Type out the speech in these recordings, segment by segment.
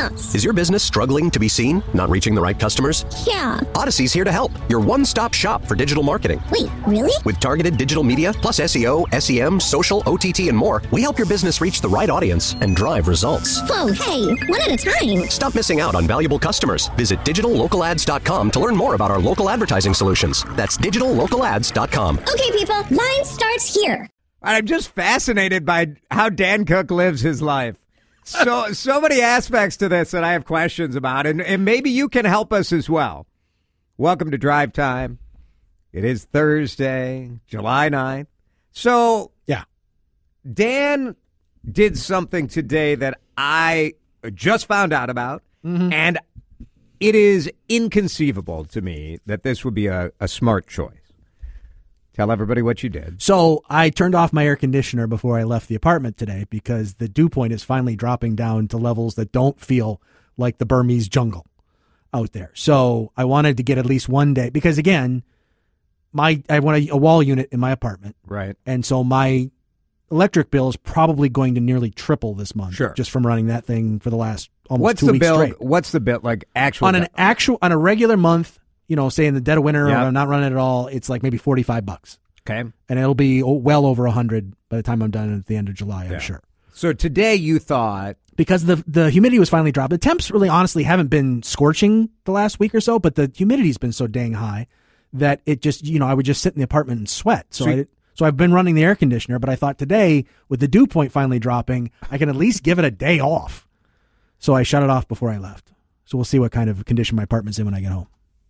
nuts. Is your business struggling to be seen? Not reaching the right customers? Yeah. Odyssey's here to help. Your one-stop shop for digital marketing. Wait, really? With targeted digital media, plus SEO, SEM, social, OTT, and more, we help your business reach the right audience and drive results. Whoa, hey, one at a time. Stop missing out on valuable customers. Visit digitallocalads.com to learn more about our local advertising solutions. That's digitallocalads.com. Okay, people, line starts here. I'm just fascinated by how Dan Cook lives his life. So many aspects to this that I have questions about, and maybe you can help us as well. Welcome to Drive Time. It is Thursday, July 9th. So, yeah, Dan did something today that I just found out about, and it is inconceivable to me that this would be a smart choice. Tell everybody what you did. So I turned off my air conditioner before I left the apartment today because the dew point is finally dropping down to levels that don't feel like the Burmese jungle out there. So I wanted to get at least one day because, again, I want a wall unit in my apartment. Right. And so my electric bill is probably going to nearly triple this month. Sure. Just from running that thing for the last almost 2 weeks straight. What's the bill like actual? On a regular month, you know, say in the dead of winter, or I'm not running at all, it's like maybe $45. Okay. And it'll be well over 100 by the time I'm done at the end of July, I'm sure. So today you thought... Because the humidity was finally dropped. The temps really honestly haven't been scorching the last week or so, but the humidity's been so dang high that it just, you know, I would just sit in the apartment and sweat. So I've been running the air conditioner, but I thought today, with the dew point finally dropping, I can at least give it a day off. So I shut it off before I left. So we'll see what kind of condition my apartment's in when I get home.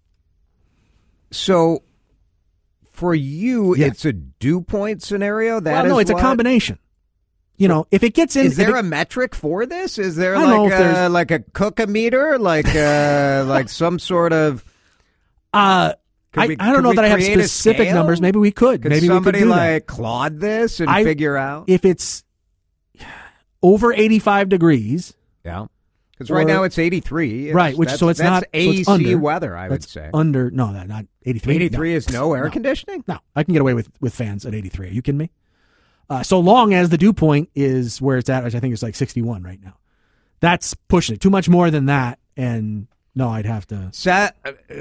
So, for you, it's a dew point scenario? It's a combination. You know, if it gets in... Is there a metric for this? Is there like a cook-a-meter? Like some sort of... I don't know that I have specific numbers. Maybe we could. Could maybe somebody we could do that. Claude this and figure out? If it's over 85 degrees... Yeah. Because right now it's 83. Right, it's not AC so under, weather, I would say. Not 83. 83 is no air conditioning? No, I can get away with fans at 83. Are you kidding me? So long as the dew point is where it's at, which I think is like 61 right now. That's pushing it. Too much more than that, and no, I'd have to.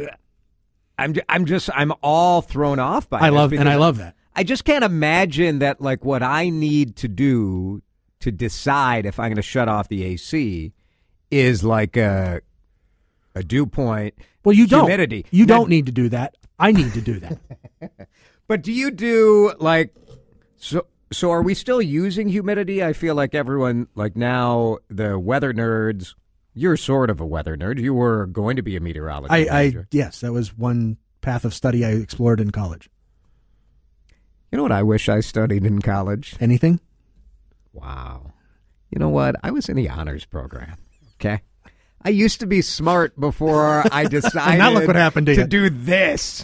I'm all thrown off by I love that. I just can't imagine that, like, what I need to do to decide if I'm going to shut off the AC is like a dew point. Well, you humidity. You don't need to do that. I need to do that. But do you do like so are we still using humidity? I feel like everyone, like now, the weather nerds, you're sort of a weather nerd. You were going to be a meteorologist. Yes, that was one path of study I explored in college. You know what I wish I studied in college? Anything? Wow. You know what? I was in the honors program. Okay. I used to be smart before I decided now look what happened to do this.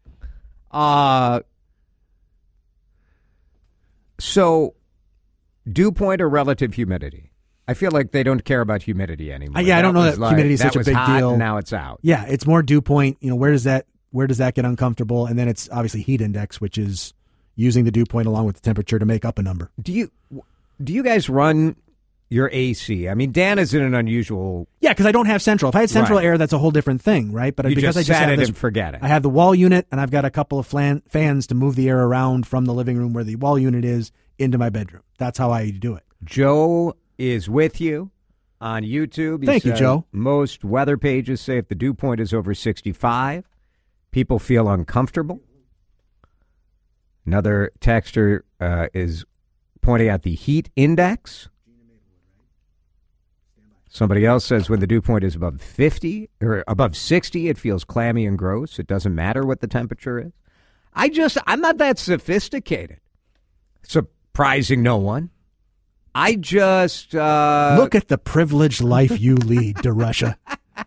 So, dew point or relative humidity? I feel like they don't care about humidity anymore. I don't know that humidity is such a big deal. And now it's out. Yeah, it's more dew point. You know, where does that get uncomfortable? And then it's obviously heat index, which is using the dew point along with the temperature to make up a number. Do you guys run your AC? I mean, Dan is in an unusual... Yeah, because I don't have central. If I had central air, that's a whole different thing, right? But because I just set have it and forget it. I have the wall unit, and I've got a couple of fans to move the air around from the living room where the wall unit is into my bedroom. That's how I do it. Joe is with you on YouTube. Thank you, Joe. Most weather pages say if the dew point is over 65, people feel uncomfortable. Another texter is pointing out the heat index. Somebody else says when the dew point is above 50 or above 60, it feels clammy and gross. It doesn't matter what the temperature is. I'm not that sophisticated. Surprising no one. I just... Look at the privileged life you lead, DeRusha.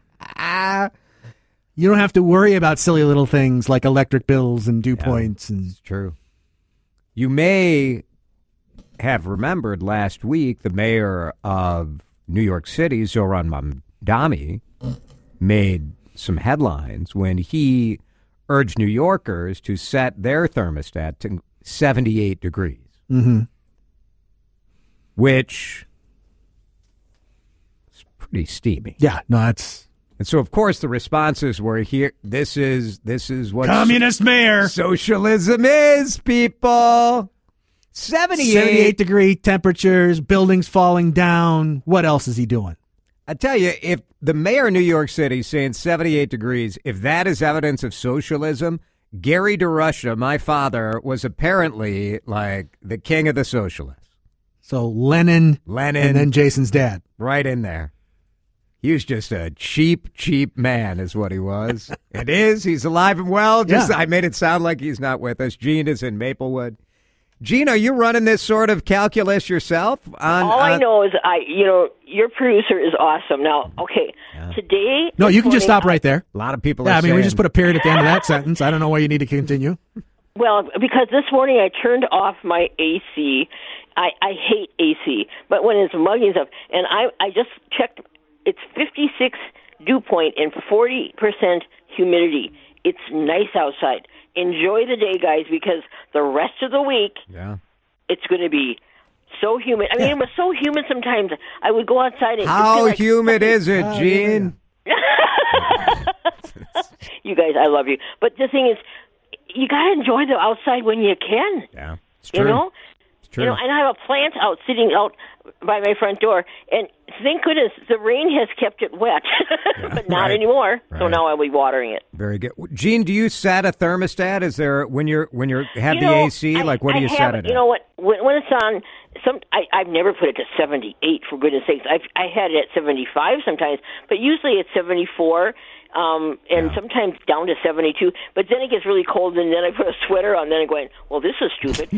You don't have to worry about silly little things like electric bills and dew points. It's true. You may have remembered last week the mayor of New York City, Zohran Mamdani, made some headlines when he urged New Yorkers to set their thermostat to 78 degrees. Mm-hmm. Which is pretty steamy. Yeah, no, that's And so, of course, the responses were here. This is what communist mayor. socialism is, people. 78-degree temperatures, buildings falling down. What else is he doing? I tell you, if the mayor of New York City is saying 78 degrees, if that is evidence of socialism, Gary DeRusha, my father, was apparently like the king of the socialists. So Lenin, and then Jason's dad. Right in there. He was just a cheap man is what he was. It is. He's alive and well. Just I made it sound like he's not with us. Gene is in Maplewood. Gene, are you running this sort of calculus yourself? I know is your producer is awesome. Now, okay, today. No, you can just stop right there. A lot of people. Yeah, we just put a period at the end of that sentence. I don't know why you need to continue. Well, because this morning I turned off my AC. I hate AC, but when it's muggy and stuff, and I just checked. It's 56 dew point and 40% humidity. It's nice outside. Enjoy the day, guys, because the rest of the week, it's going to be so humid. I mean, it was so humid sometimes. I would go outside and how like humid is it, Gene? You guys, I love you. But the thing is, you got to enjoy the outside when you can. Yeah, it's true. You know? It's true. And I have a plant sitting out by my front door, and thank goodness the rain has kept it wet, but not anymore. Right. So now I'll be watering it. Very good, Gene. Do you set a thermostat? Is there when you have the AC? What do you set it at? You know what? When it's on, I've never put it to 78. For goodness sakes, I had it at 75 sometimes, but usually it's 74. And sometimes down to 72, but then it gets really cold, and then I put a sweater on, then I'm going, well, this is stupid.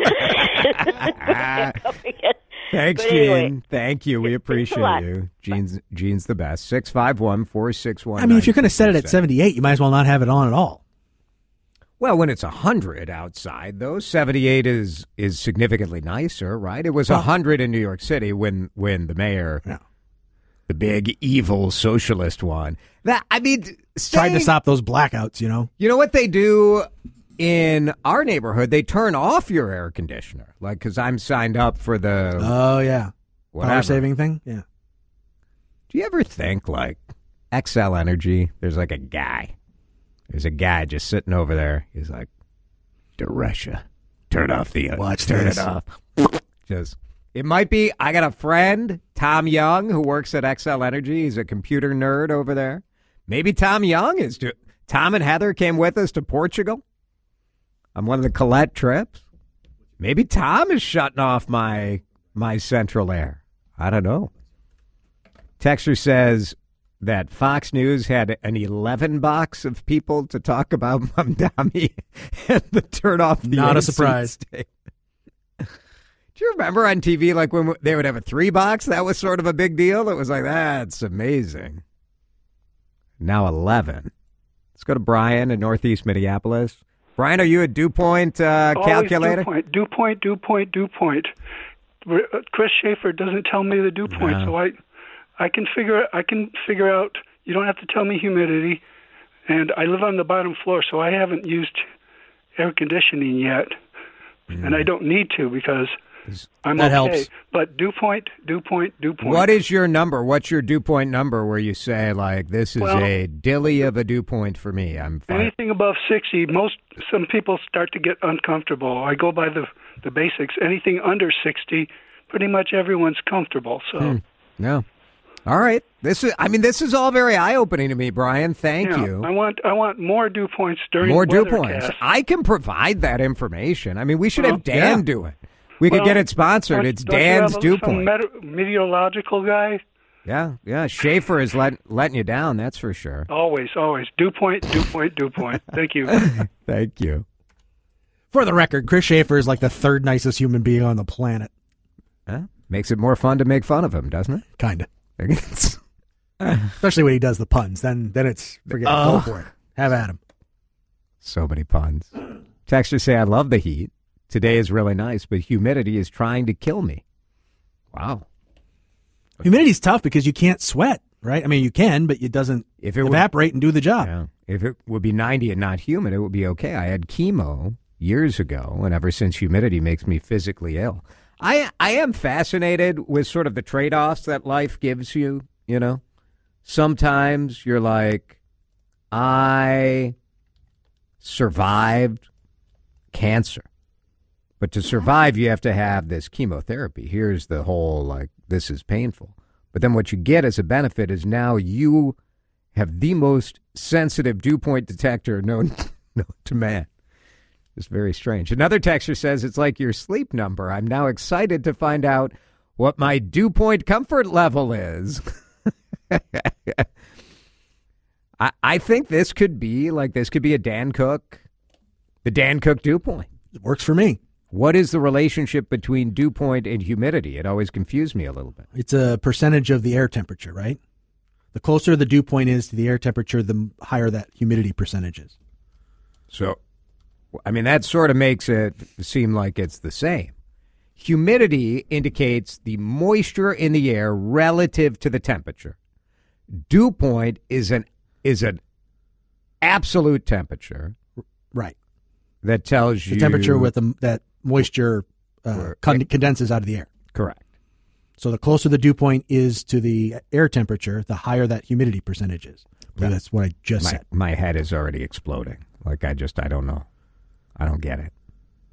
Thanks, anyway, Gene. Thank you. We appreciate you. Gene's the best. 651-461. I mean, if you're going to set it at 78, you might as well not have it on at all. Well, when it's 100 outside, though, 78 is significantly nicer, right? It was 100 in New York City when the mayor... Yeah. The big evil socialist one. Tried to stop those blackouts, you know. You know what they do in our neighborhood? They turn off your air conditioner, because I'm signed up for the power saving thing. Yeah. Do you ever think XL Energy? There's a guy. There's a guy just sitting over there. He's like, DeRusha, turn off the turn it off. Just. It might be, I got a friend, Tom Young, who works at XL Energy. He's a computer nerd over there. Maybe Tom Young is Tom and Heather came with us to Portugal on one of the Colette trips. Maybe Tom is shutting off my central air. I don't know. Texter says that Fox News had an 11 box of people to talk about Mamdani and the turn off the Not AC a surprise. State. Do you remember on TV, when they would have a 3 box? That was sort of a big deal. It was like, that's amazing. Now 11. Let's go to Brian in Northeast Minneapolis. Brian, are you a dew point calculator? Dew point. Chris Schaefer doesn't tell me the dew point, so I can figure out. You don't have to tell me humidity, and I live on the bottom floor, so I haven't used air conditioning yet, and I don't need to because I'm that okay. Helps. But dew point. What is your number? What's your dew point number where you say, this is a dilly of a dew point for me? I'm fine. Anything above 60, some people start to get uncomfortable. I go by the basics. Anything under 60, pretty much everyone's comfortable. So No. All right. This is all very eye-opening to me, Brian. Thank you. I want more dew points during more dew weathercast. points. I can provide that information. I mean, we should have Dan do it. We could get it sponsored. It's Dan's dew point. Meteorological guy? Yeah. Schaefer is letting you down, that's for sure. Always. Dew point. Thank you. Thank you. For the record, Chris Schaefer is the third nicest human being on the planet. Makes it more fun to make fun of him, doesn't it? Kind of. Especially when he does the puns. Then it's, go for it. Have at him. So many puns. Texters say, I love the heat. Today is really nice, but humidity is trying to kill me. Wow. Humidity's tough because you can't sweat, right? I mean, you can, but it doesn't evaporate and do the job. Yeah. If it would be 90 and not humid, it would be okay. I had chemo years ago, and ever since humidity makes me physically ill. I am fascinated with sort of the trade-offs that life gives you, you know? Sometimes you're like, I survived cancer. But to survive, you have to have this chemotherapy. Here's the whole, like, this is painful. But then what you get as a benefit is now you have the most sensitive dew point detector known to man. It's very strange. Another texter says it's like your sleep number. I'm now excited to find out what my dew point comfort level is. I think this could be a Dan Cook, the Dan Cook dew point. It works for me. What is the relationship between dew point and humidity? It always confused me a little bit. It's a percentage of the air temperature, right? The closer the dew point is to the air temperature, the higher that humidity percentage is. So, I mean, that sort of makes it seem like it's the same. Humidity indicates the moisture in the air relative to the temperature. Dew point is an absolute temperature. Right. That tells you the temperature with that moisture condenses out of the air. Correct. So the closer the dew point is to the air temperature, the higher that humidity percentage is. That's what I just said. My head is already exploding. Like, I don't know. I don't get it.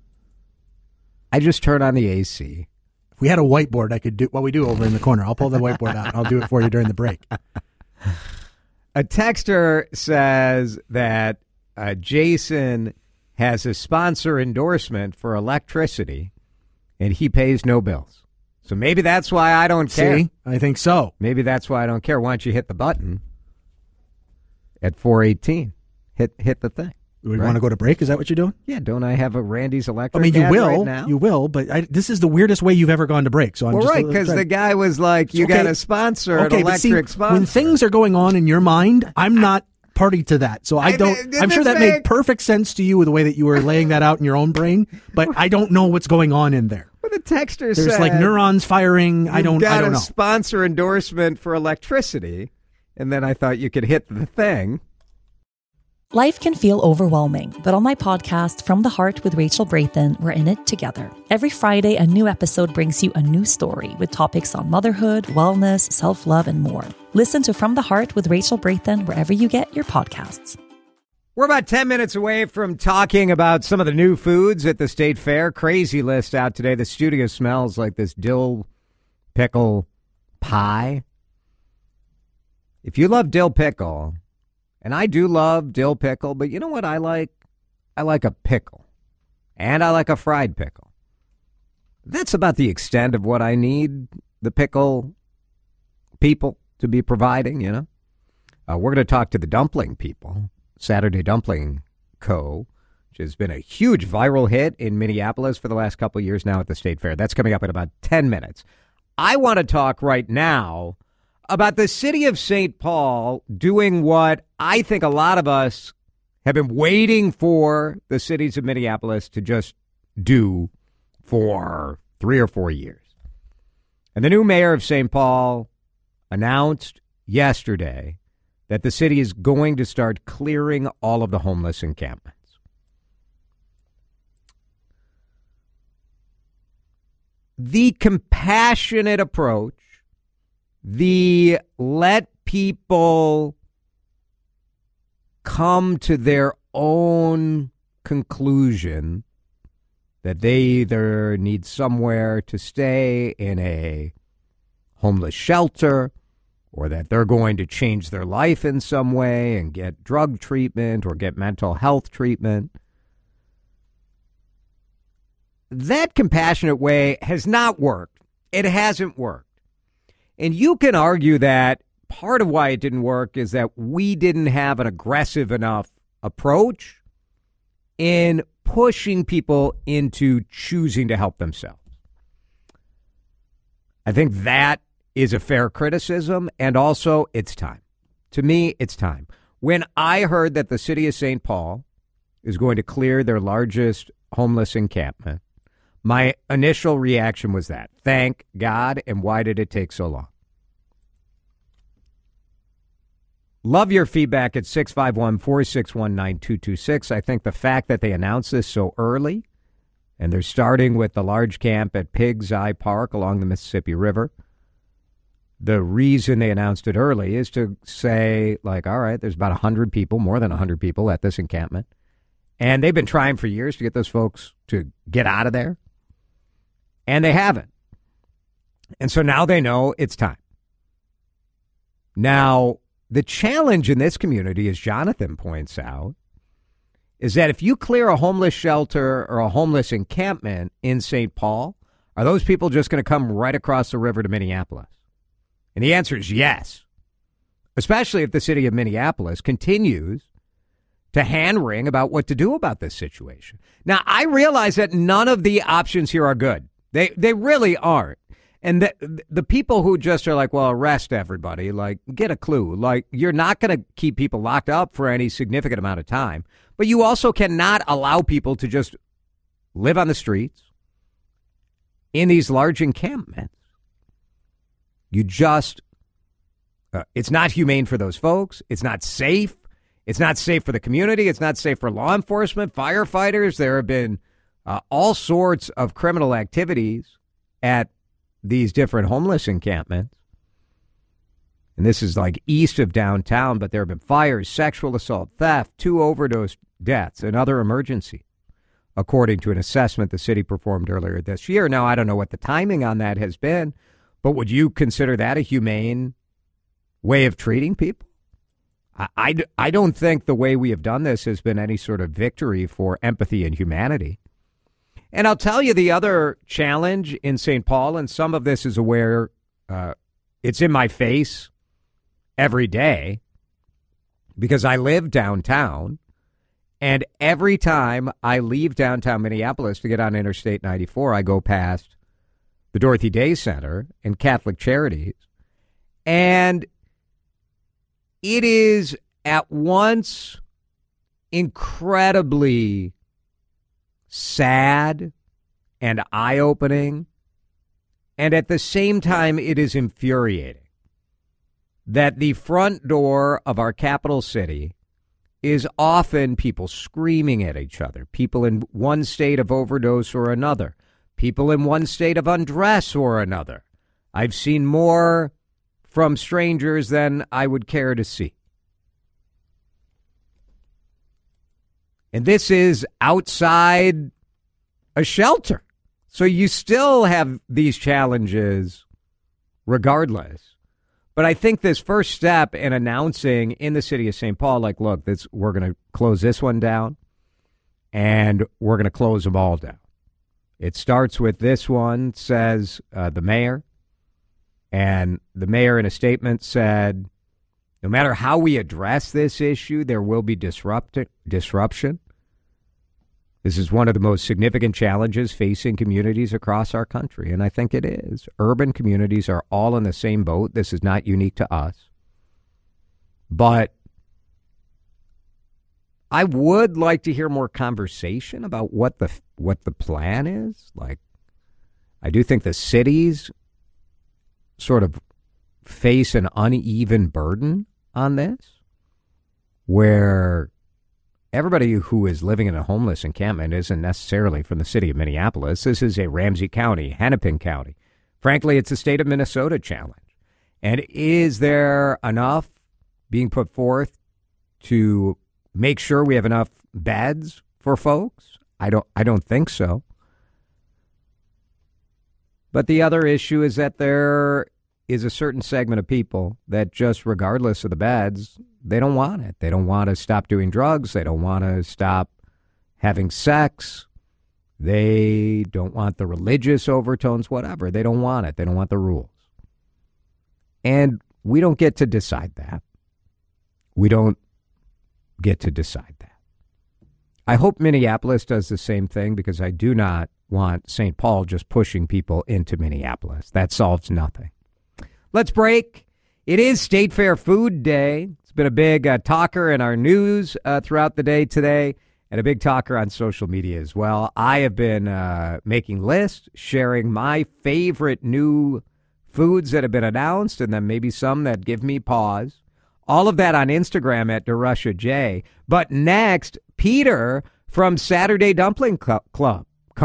I just turn on the AC. If we had a whiteboard, I could do what we do over in the corner. I'll pull the whiteboard out. I'll do it for you during the break. A texter says that Jason has a sponsor endorsement for electricity, and he pays no bills. So maybe that's why I don't care. See, I think so. Maybe that's why I don't care. Why don't you hit the button at 418? Hit the thing. We want to go to break? Is that what you're doing? Yeah, don't I have a Randy's Electric? I mean, you will. Right now? You will, but this is the weirdest way you've ever gone to break. So I'm just right, because the guy was like, you got a sponsor, an electric sponsor. When things are going on in your mind, I'm not party to that. So I'm sure that made perfect sense to you with the way that you were laying that out in your own brain, but I don't know what's going on in there. Well, the texter There's said, like neurons firing. I don't know. A sponsor endorsement for electricity, and then I thought you could hit the thing. Life can feel overwhelming, but on my podcast, From the Heart with Rachel Brathen, we're in it together. Every Friday, a new episode brings you a new story with topics on motherhood, wellness, self-love, and more. Listen to From the Heart with Rachel Brathen wherever you get your podcasts. We're about 10 minutes away from talking about some of the new foods at the State Fair. Crazy list out today. The studio smells like this dill pickle pie. If you love dill pickle... And I do love dill pickle, but you know what I like? I like a pickle. And I like a fried pickle. That's about the extent of what I need the pickle people to be providing, you know? We're going to talk to the dumpling people, Saturday Dumpling Co., which has been a huge viral hit in Minneapolis for the last couple of years now at the State Fair. That's coming up in about 10 minutes. I want to talk right now about the city of St. Paul doing what I think a lot of us have been waiting for the cities of Minneapolis to just do for 3 or 4 years. And the new mayor of St. Paul announced yesterday that the city is going to start clearing all of the homeless encampments. The compassionate approach, the let people come to their own conclusion that they either need somewhere to stay in a homeless shelter or that they're going to change their life in some way and get drug treatment or get mental health treatment. That compassionate way has not worked. It hasn't worked. And you can argue that part of why it didn't work is that we didn't have an aggressive enough approach in pushing people into choosing to help themselves. I think that is a fair criticism, and also it's time. To me, it's time. When I heard that the city of St. Paul is going to clear their largest homeless encampment, my initial reaction was that. Thank God, and why did it take so long? Love your feedback at 651-461-9226. I think the fact that they announced this so early, and they're starting with the large camp at Pig's Eye Park along the Mississippi River, the reason they announced it early is to say, like, all right, there's about 100 people, more than 100 people at this encampment. And they've been trying for years to get those folks to get out of there. And they haven't. And so now they know it's time. Now, the challenge in this community, as Jonathan points out, is that if you clear a homeless shelter or a homeless encampment in St. Paul, are those people just going to come right across the river to Minneapolis? And the answer is yes, especially if the city of Minneapolis continues to hand-wring about what to do about this situation. Now, I realize that none of the options here are good. They really aren't. And the people who just are like, well, arrest everybody, like, get a clue. Like, you're not going to keep people locked up for any significant amount of time. But you also cannot allow people to just live on the streets in these large encampments. You just, it's not humane for those folks. It's not safe. It's not safe for the community. It's not safe for law enforcement, firefighters. There have been all sorts of criminal activities at these different homeless encampments. And this is like east of downtown, but there have been fires, sexual assault, theft, 2 overdose deaths, and other emergencies, according to an assessment the city performed earlier this year. Now, I don't know what the timing on that has been, but would you consider that a humane way of treating people? I don't think the way we have done this has been any sort of victory for empathy and humanity. And I'll tell you the other challenge in St. Paul, and some of this is aware, it's in my face every day because I live downtown. And every time I leave downtown Minneapolis to get on Interstate 94, I go past the Dorothy Day Center and Catholic Charities. And it is at once incredibly sad and eye-opening, and at the same time, it is infuriating that the front door of our capital city is often people screaming at each other, people in one state of overdose or another, people in one state of undress or another. I've seen more from strangers than I would care to see. And this is outside a shelter. So you still have these challenges regardless. But I think this first step in announcing in the city of St. Paul, like, look, we're going to close this one down and we're going to close them all down. It starts with this one, says the mayor. And the mayor in a statement said, no matter how we address this issue, there will be disruption. This is one of the most significant challenges facing communities across our country, and I think it is. Urban communities are all in the same boat. This is not unique to us. But I would like to hear more conversation about what the plan is. Like, I do think the cities sort of face an uneven burden on this, where everybody who is living in a homeless encampment isn't necessarily from the city of Minneapolis. This is a Ramsey County, Hennepin County. Frankly, it's a state of Minnesota challenge. And is there enough being put forth to make sure we have enough beds for folks? I don't think so. But the other issue is that there is a certain segment of people that just, regardless of the beds, they don't want it. They don't want to stop doing drugs. They don't want to stop having sex. They don't want the religious overtones, whatever. They don't want it. They don't want the rules. And we don't get to decide that. We don't get to decide that. I hope Minneapolis does the same thing, because I do not want St. Paul just pushing people into Minneapolis. That solves nothing. Let's break. It is State Fair Food Day. It's been a big talker in our news throughout the day today, and a big talker on social media as well. I have been making lists, sharing my favorite new foods that have been announced, and then maybe some that give me pause. All of that on Instagram at DeRusha J. But next, Peter from Saturday Dumpling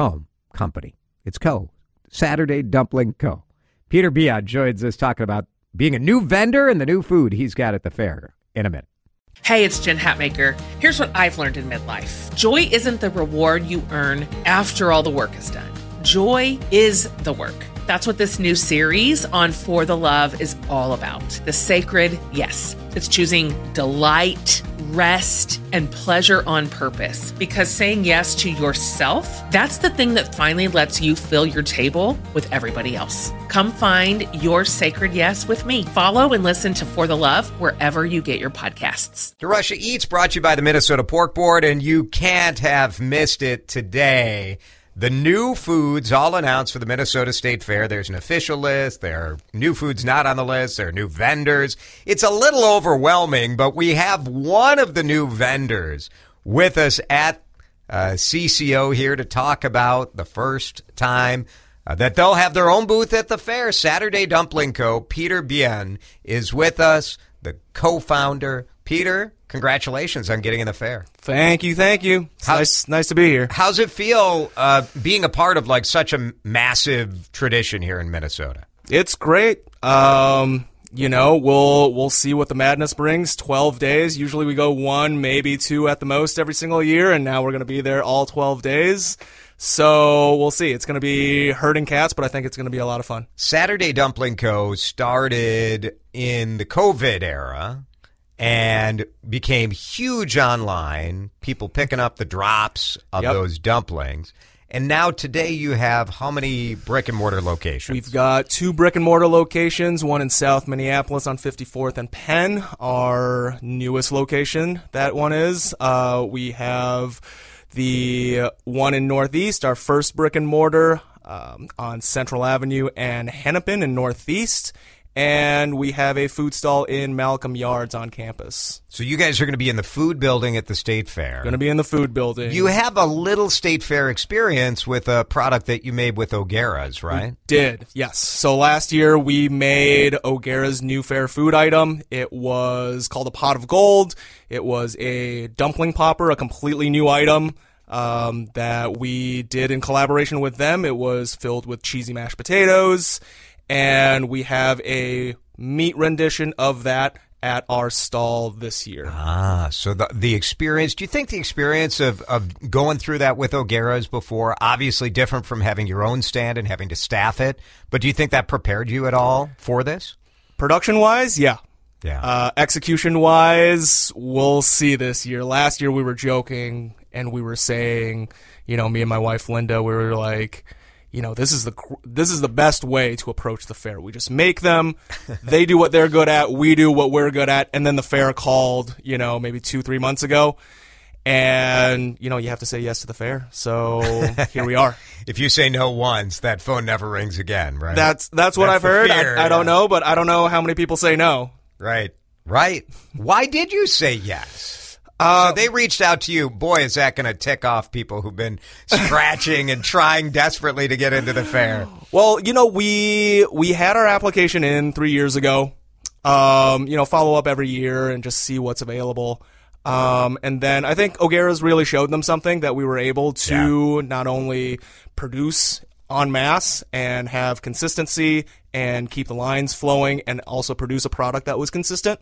Company. It's Co. Saturday Dumpling Co. Peter Biot joins us talking about being a new vendor and the new food he's got at the fair in a minute. Hey, it's Jen Hatmaker. Here's what I've learned in midlife. Joy isn't the reward you earn after all the work is done. Joy is the work. That's what this new series on For the Love is all about. The sacred yes. It's choosing delight, rest, and pleasure on purpose. Because saying yes to yourself, that's the thing that finally lets you fill your table with everybody else. Come find your sacred yes with me. Follow and listen to For the Love wherever you get your podcasts. DeRusha Eats brought to you by the Minnesota Pork Board, and you can't have missed it today. The new foods all announced for the Minnesota State Fair. There's an official list. There are new foods not on the list. There are new vendors. It's a little overwhelming, but we have one of the new vendors with us at CCO here to talk about the first time that they'll have their own booth at the fair. Saturday Dumpling Co. Peter Bien is with us, the co-founder. Peter, congratulations on getting in the fair. Thank you. It's nice to be here. How's it feel being a part of like such a massive tradition here in Minnesota? It's great. We'll see what the madness brings. 12 days. Usually we go 1, maybe 2 at the most every single year, and now we're going to be there all 12 days. So we'll see. It's going to be herding cats, but I think it's going to be a lot of fun. Saturday Dumpling Co. started in the COVID era and became huge online, people picking up the drops of those dumplings. And now today you have how many brick-and-mortar locations? We've got 2 brick-and-mortar locations, one in South Minneapolis on 54th and Penn, our newest location, that one is. We have the one in Northeast, our first brick-and-mortar on Central Avenue and Hennepin in Northeast. And we have a food stall in Malcolm Yards on campus. So you guys are going to be in the food building at the State Fair. Going to be in the food building. You have a little State Fair experience with a product that you made with O'Gara's, right? We did, yes. So last year we made O'Gara's new fair food item. It was called a Pot of Gold. It was a dumpling popper, a completely new item that we did in collaboration with them. It was filled with cheesy mashed potatoes. And we have a meat rendition of that at our stall this year. So the experience, do you think the experience of going through that with O'Gara's before, obviously different from having your own stand and having to staff it, but do you think that prepared you at all for this? Production-wise, yeah. Yeah. Execution-wise, we'll see this year. Last year we were joking and we were saying, me and my wife Linda, we were like, this is the best way to approach the fair. We just make them, they do what they're good at, we do what we're good at, and then the fair called, maybe 2-3 months ago, and, you have to say yes to the fair. So here we are. If you say no once, that phone never rings again, right? That's what I've heard. I don't know, but I don't know how many people say no. Right. Why did you say yes? So they reached out to you. Boy, is that going to tick off people who've been scratching and trying desperately to get into the fair. Well, we had our application in 3 years ago. Follow up every year and just see what's available. And then I think O'Gara's really showed them something that we were able to not only produce en masse and have consistency and keep the lines flowing and also produce a product that was consistent.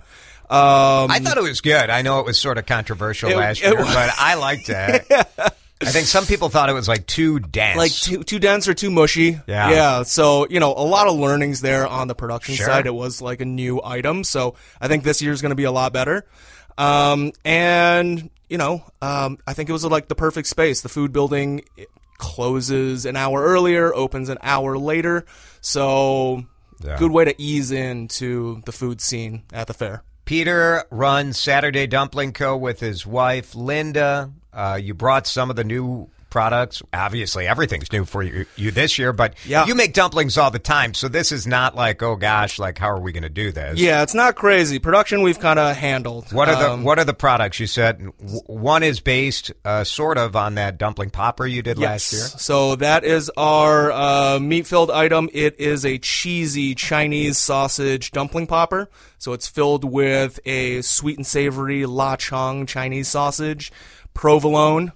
I thought it was good. I know it was sort of controversial last year, but I liked it. I think some people thought it was like too dense. Like too dense or too mushy. Yeah. So, a lot of learnings there on the production side. It was like a new item. So I think this year's going to be a lot better. I think it was like the perfect space. The food building closes an hour earlier, opens an hour later. So good way to ease into the food scene at the fair. Peter runs Saturday Dumpling Co. with his wife, Linda. You brought some of the new products. Obviously, everything's new for you this year, but you make dumplings all the time, so this is not like, oh gosh, like how are we going to do this? Yeah, it's not crazy. Production we've kind of handled. What are the products you said? One is based sort of on that dumpling popper you did last year. So that is our meat-filled item. It is a cheesy Chinese sausage dumpling popper. So it's filled with a sweet and savory La Chong Chinese sausage, provolone,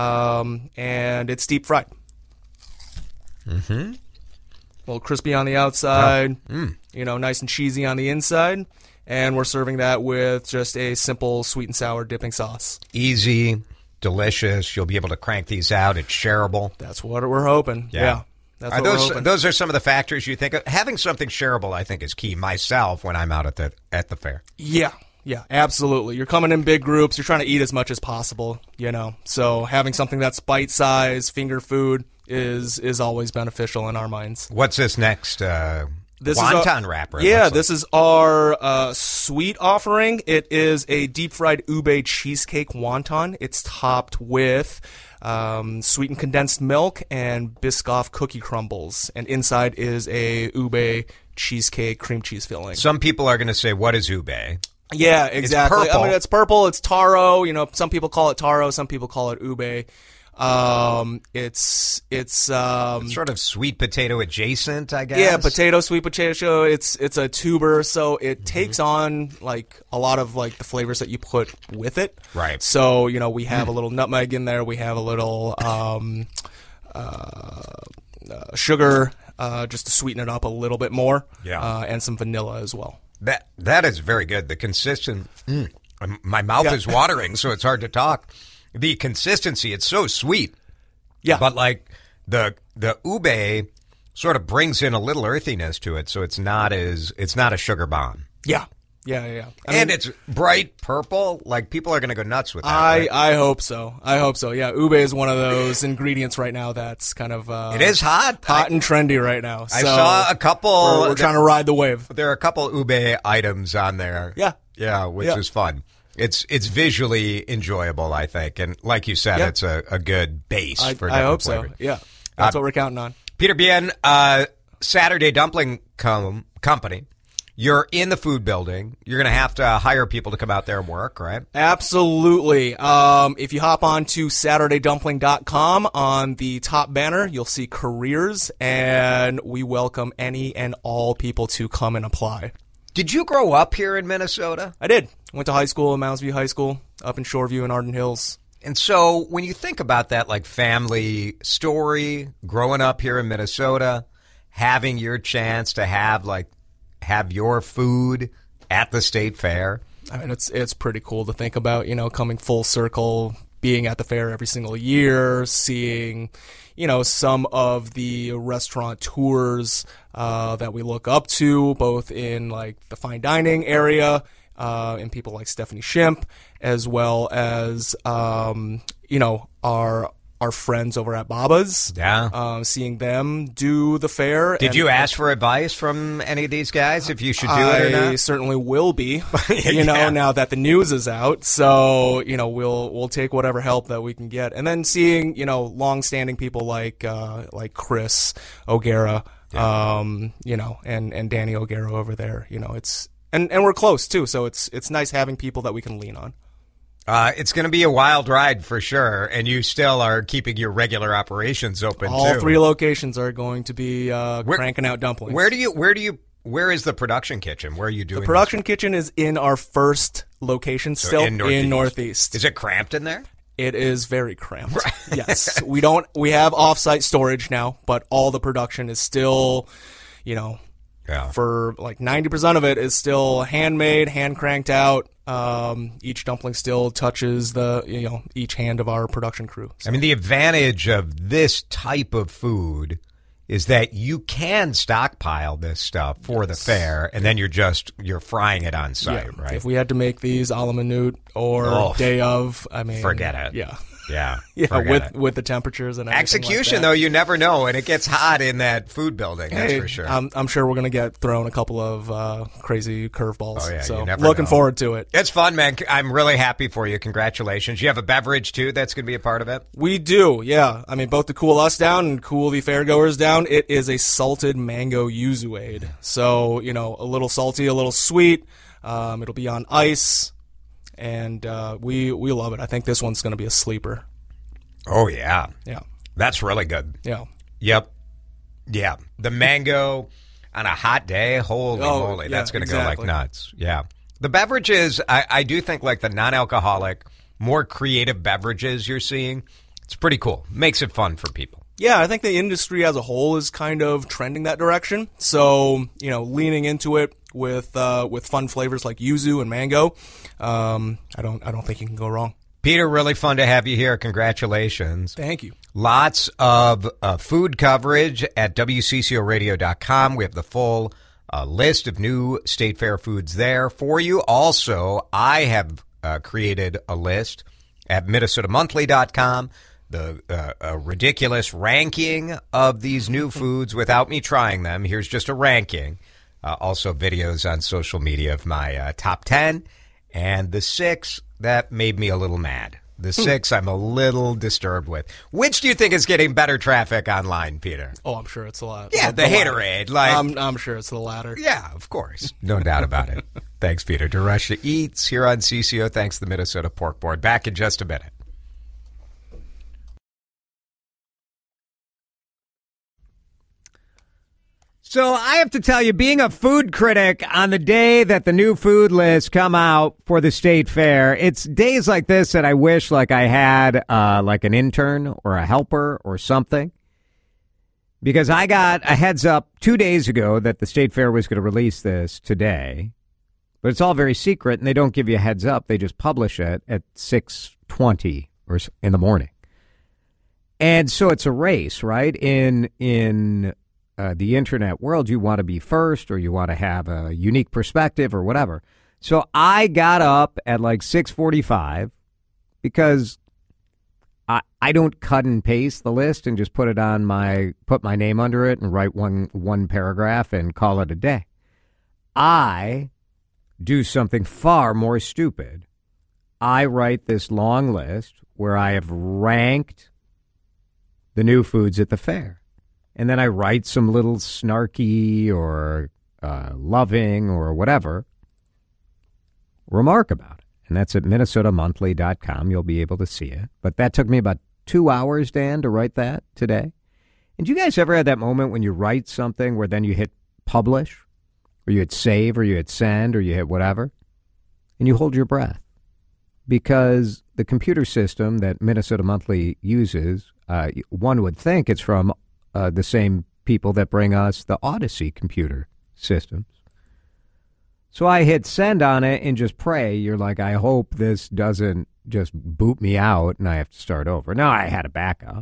and it's deep fried. Mm-hmm. A little crispy on the outside. nice and cheesy on the inside. And we're serving that with just a simple sweet and sour dipping sauce. Easy, delicious. You'll be able to crank these out. It's shareable. That's what we're hoping. Yeah. That's what we're hoping. Those are some of the factors you think of. Having something shareable, I think, is key myself when I'm out at the fair. Yeah, absolutely. You're coming in big groups. You're trying to eat as much as possible, So having something that's bite-sized, finger food is always beneficial in our minds. What's this next? This wonton is wrapper. Yeah, this is our sweet offering. It is a deep-fried ube cheesecake wonton. It's topped with sweetened condensed milk and Biscoff cookie crumbles. And inside is a ube cheesecake cream cheese filling. Some people are going to say, what is ube? Yeah, exactly. It's purple. It's purple. It's taro. Some people call it taro. Some people call it ube. It's sort of sweet potato adjacent, I guess. Yeah, sweet potato. It's a tuber, so it takes on like a lot of like the flavors that you put with it. Right. So we have a little nutmeg in there. We have a little sugar just to sweeten it up a little bit more. Yeah. And some vanilla as well. That is very good. The consistent. My mouth is watering, so it's hard to talk. The consistency, it's so sweet. Yeah. But like the ube sort of brings in a little earthiness to it, so it's not a sugar bomb. Yeah. And it's bright purple. Like, people are going to go nuts with that. Right? I hope so. Yeah, ube is one of those ingredients right now that's kind of it is hot and trendy right now. So I saw a couple. We're trying to ride the wave. There are a couple ube items on there. Yeah, which is fun. It's visually enjoyable, I think, and like you said, it's a good base for different I hope flavors. so. Yeah, that's what we're counting on. Peter Bien, Saturday Dumpling Company. You're in the food building. You're going to have to hire people to come out there and work, right? Absolutely. If you hop on to SaturdayDumpling.com, on the top banner, you'll see careers, and we welcome any and all people to come and apply. Did you grow up here in Minnesota? I did. Went to high school in Mounds View High School, up in Shoreview and Arden Hills. And so when you think about that, like, family story, growing up here in Minnesota, having your chance to have your food at the state fair. I mean, it's pretty cool to think about, coming full circle, being at the fair every single year, seeing, some of the restaurateurs that we look up to, both in like the fine dining area, and people like Stephanie Shimp, as well as our friends over at Baba's. Yeah. Seeing them do the fair. Did you ask for advice from any of these guys if you should do it or not? I certainly will be, now that the news is out. So, we'll take whatever help that we can get. And then seeing, long-standing people like Chris O'Gara, and Danny O'Gara over there. And we're close too. So it's nice having people that we can lean on. It's going to be a wild ride for sure, and you still are keeping your regular operations open. All too. 3 locations are going to be cranking out dumplings. Where is the production kitchen? Where are you doing? The production kitchen is in our first location, still in Northeast. Is it cramped in there? It is very cramped. Right. Yes, we have off-site storage now, but all the production is still, for like 90% of it is still handmade, hand cranked out. Each dumpling still touches each hand of our production crew. So. I mean, the advantage of this type of food is that you can stockpile this stuff for the fair, and then you're frying it on site, right? If we had to make these a la minute or day of, forget it. Yeah, with the temperatures and everything execution, like that. though, you never know, and it gets hot in that food building. That's for sure. I'm sure we're going to get thrown a couple of crazy curveballs. Oh yeah, so you never looking know. forward to it. It's fun, man. I'm really happy for you. Congratulations. You have a beverage too that's going to be a part of it. We do, yeah. I mean, both to cool us down and cool the fairgoers down. It is a salted mango yuzu aid. So a little salty, a little sweet. It'll be on ice. And we love it. I think this one's going to be a sleeper. Oh, yeah. Yeah. That's really good. Yeah. Yep. Yeah. The mango on a hot day, holy moly, that's going to go like nuts. Yeah. The beverages, I do think like the non-alcoholic, more creative beverages you're seeing, it's pretty cool. Makes it fun for people. Yeah, I think the industry as a whole is kind of trending that direction. So, leaning into it with fun flavors like yuzu and mango, I don't think you can go wrong. Peter, really fun to have you here. Congratulations. Thank you. Lots of food coverage at WCCORadio.com. We have the full list of new State Fair foods there for you. Also, I have created a list at MinnesotaMonthly.com. The ridiculous ranking of these new foods without me trying them. Here's just a ranking. Also videos on social media of my top 10. And the 6 that made me a little mad. The 6 I'm a little disturbed with. Which do you think is getting better traffic online, Peter? Oh, I'm sure it's a lot. Yeah, the haterade. I'm sure it's the latter. Yeah, of course. No doubt about it. Thanks, Peter. DeRusha Eats here on CCO. Thanks to the Minnesota Pork Board. Back in just a minute. So I have to tell you, being a food critic on the day that the new food lists come out for the State Fair, it's days like this that I wish like I had like an intern or a helper or something. Because I got a heads up 2 days ago that the State Fair was going to release this today. But it's all very secret, and they don't give you a heads up. They just publish it at 6:20 or in the morning. And so it's a race, right? In the internet world, you want to be first or you want to have a unique perspective or whatever. So I got up at like 6:45 because I don't cut and paste the list and just put my name under it and write one paragraph and call it a day. I do something far more stupid. I write this long list where I have ranked the new foods at the fair. And then I write some little snarky or loving or whatever remark about it. And that's at MinnesotaMonthly.com. You'll be able to see it. But that took me about 2 hours, Dan, to write that today. And do you guys ever have that moment when you write something where then you hit publish or you hit save or you hit send or you hit whatever and you hold your breath? Because the computer system that Minnesota Monthly uses, one would think it's from the same people that bring us the Odyssey computer systems. So I hit send on it and just pray. You're like, I hope this doesn't just boot me out and I have to start over. Now, I had a backup.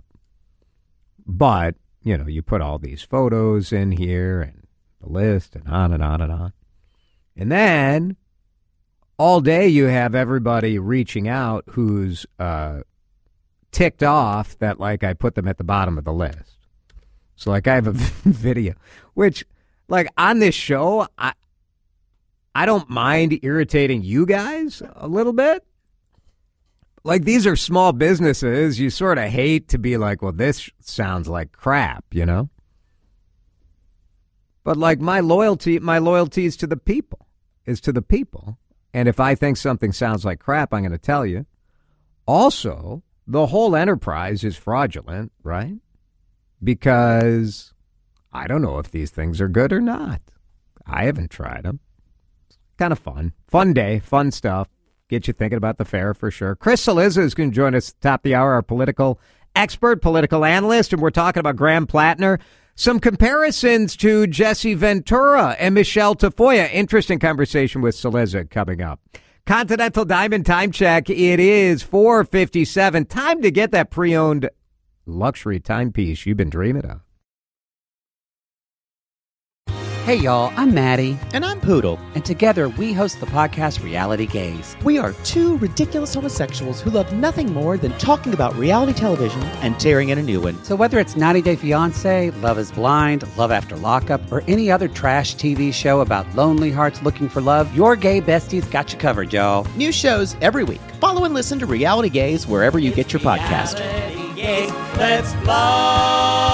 But, you put all these photos in here and the list and on and on and on. And then all day you have everybody reaching out who's ticked off that, like, I put them at the bottom of the list. So, like, I have a video, which, like, on this show, I don't mind irritating you guys a little bit. Like, these are small businesses. You sort of hate to be like, well, this sounds like crap, But, like, my loyalty is to the people, And if I think something sounds like crap, I'm going to tell you. Also, the whole enterprise is fraudulent, right? Because I don't know if these things are good or not. I haven't tried them. Kind of fun. Fun day, fun stuff. Get you thinking about the fair for sure. Chris Cillizza is going to join us at the top of the hour, our political expert, political analyst, and we're talking about Graham Plattner. Some comparisons to Jesse Ventura and Michelle Tafoya. Interesting conversation with Cillizza coming up. Continental Diamond Time Check. It is 4:57. Time to get that pre-owned luxury timepiece you've been dreaming of. Hey y'all, I'm Maddie. And I'm Poodle. And together we host the podcast Reality Gaze. We are two ridiculous homosexuals who love nothing more than talking about reality television and tearing in a new one. So whether it's 90 Day Fiancé, Love is Blind, Love After Lockup, or any other trash TV show about lonely hearts looking for love, your gay besties got you covered, y'all. New shows every week. Follow and listen to Reality Gaze wherever you get your podcast. Let's fly.